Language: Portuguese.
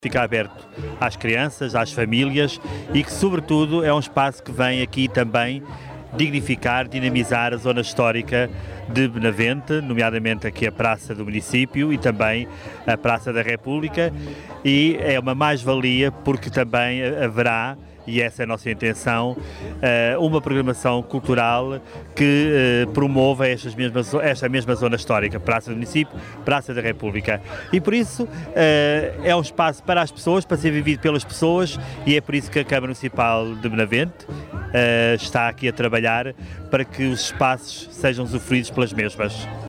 Fica aberto às crianças, às famílias e que, sobretudo, é um espaço que vem aqui também dignificar, dinamizar a zona histórica de Benavente, nomeadamente aqui a Praça do Município e também a Praça da República, e é uma mais-valia porque também haverá, e essa é a nossa intenção, uma programação cultural que promova esta mesma zona histórica, Praça do Município, Praça da República. E por isso é um espaço para as pessoas, para ser vivido pelas pessoas, e é por isso que a Câmara Municipal de Benavente está aqui a trabalhar para que os espaços sejam usufruídos pelas mesmas.